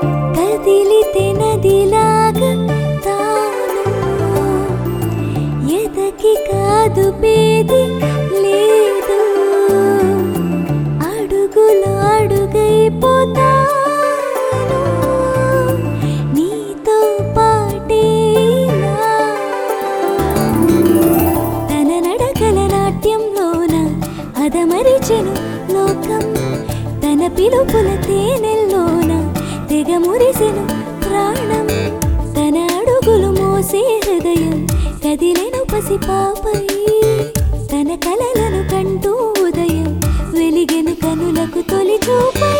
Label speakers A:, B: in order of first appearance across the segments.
A: కదిలితే నదిలాగా తాను ఎదకి కాదు పేది లేదు అడుగులో అడుగైపోతాను నీతో పాటేనా తన నడకల నాట్యంలోన అదమరిచెను లోకం తన పిలుపుల తేనెల్లోన తెగ మురిసెను ప్రాణం తన అడుగులు మోసే హృదయం కదిలెను పసిపాపై తన కలలను కంటూ ఉదయం వెలిగెను కనులకు తొలి చూపై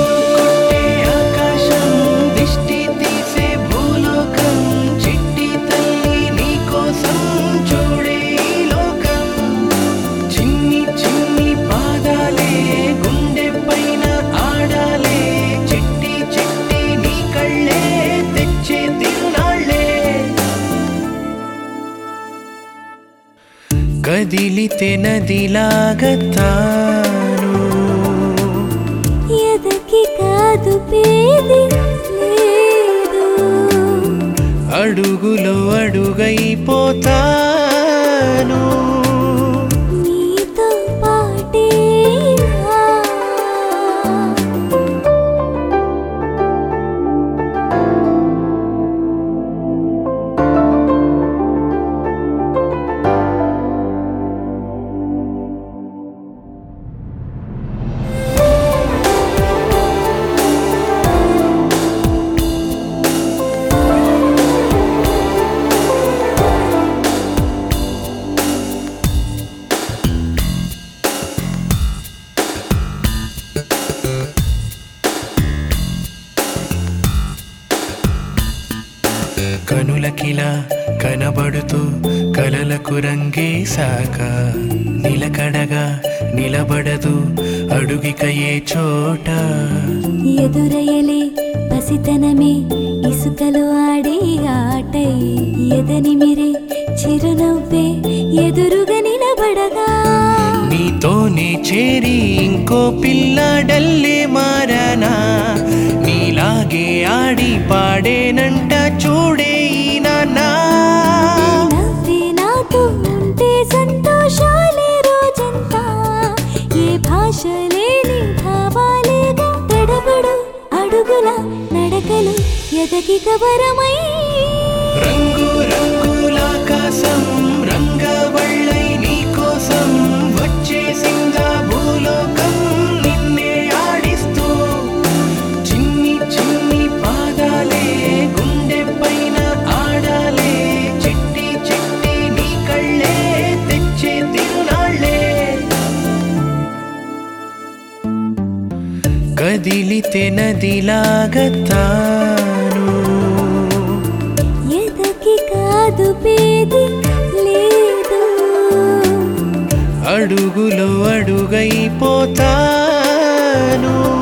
B: కదిలితే నదిలాగా తాను
A: ఎదకి కాదు పేది లేదు
B: అడుగులో అడుగైపోతాను
A: నీతో పాటేనా
B: కనులకిలా కనబడుతూ కలలకు రంగేశాక నిలకడగా నిలబడదు అడుగిక ఏ చోట
A: ఎదురయలే పసితనమే ఇసుకలో ఆడే ఆటై ఎదనిమిరే చిరునవ్వే ఎదురుగా నిలబడగా
B: నీతోనే చేరి ఇంకో పిల్లాడల్లే మారానా నీలాగే ఆడి పాడేనంట చూడే నాన్నా
A: నవ్వే నాతో ఉంటే సంతోషాలే రోజంతా ఏ భాష లేని భావాలేగా తడబడు అడుగుల నడకలు ఎదకి కవరమై
B: రంగు రంగులాకాశం రంగవళ్ళై నీకోసం వచ్చేసిందా భూలోకం నిన్నే ఆడిస్తూ చిన్ని చిన్ని పాదాలే గుండె పైన ఆడాలే చిట్టి చిట్టి నీ కళ్ళే తెచ్చే తిరునాళ్ళే కదిలితే నదిలాగా తాను
A: ఎదకి కాదు పేది లేదు
B: అడుగులో అడుగైపోతాను